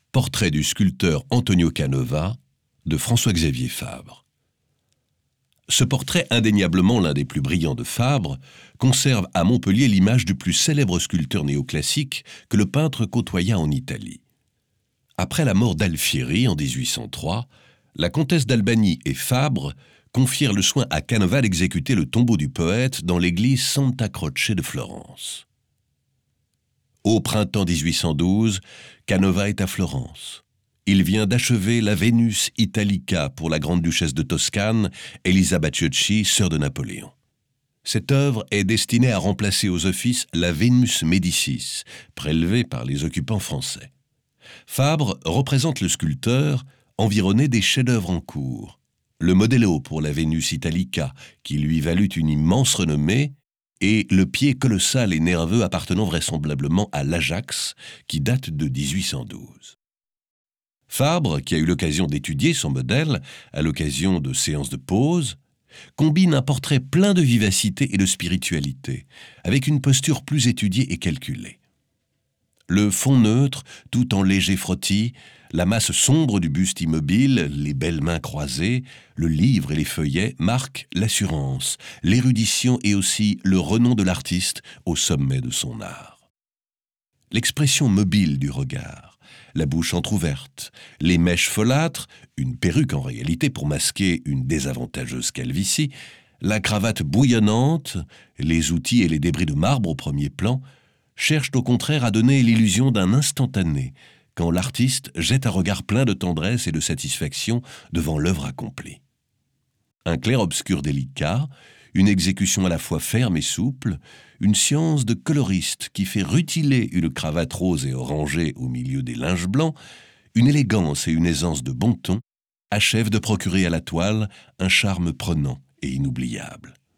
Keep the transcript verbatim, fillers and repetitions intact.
Portrait du sculpteur Antonio Canova de François-Xavier Fabre. Ce portrait, indéniablement l'un des plus brillants de Fabre, conserve à Montpellier l'image du plus célèbre sculpteur néoclassique que le peintre côtoya en Italie. Après la mort d'Alfieri en dix-huit cent trois, la comtesse d'Albani et Fabre confièrent le soin à Canova d'exécuter le tombeau du poète dans l'église Santa Croce de Florence. Au printemps dix-huit cent douze, Canova est à Florence. Il vient d'achever la Vénus Italica pour la grande-duchesse de Toscane, Elisa Bacciochi, sœur de Napoléon. Cette œuvre est destinée à remplacer aux offices la Vénus Médicis, prélevée par les occupants français. Fabre représente le sculpteur environné des chefs-d'œuvre en cours. Le modello pour la Vénus Italica, qui lui valut une immense renommée, et le pied colossal et nerveux appartenant vraisemblablement à l'Ajax, qui date de dix-huit cent douze. Fabre, qui a eu l'occasion d'étudier son modèle à l'occasion de séances de pose, combine un portrait plein de vivacité et de spiritualité, avec une posture plus étudiée et calculée. Le fond neutre, tout en léger frottis, la masse sombre du buste immobile, les belles mains croisées, le livre et les feuillets marquent l'assurance, l'érudition et aussi le renom de l'artiste au sommet de son art. L'expression mobile du regard, la bouche entr'ouverte, les mèches folâtres, une perruque en réalité pour masquer une désavantageuse calvitie, la cravate bouillonnante, les outils et les débris de marbre au premier plan, cherchent au contraire à donner l'illusion d'un instantané, quand l'artiste jette un regard plein de tendresse et de satisfaction devant l'œuvre accomplie. Un clair-obscur délicat, une exécution à la fois ferme et souple, une science de coloriste qui fait rutiler une cravate rose et orangée au milieu des linges blancs, une élégance et une aisance de bon ton, achèvent de procurer à la toile un charme prenant et inoubliable.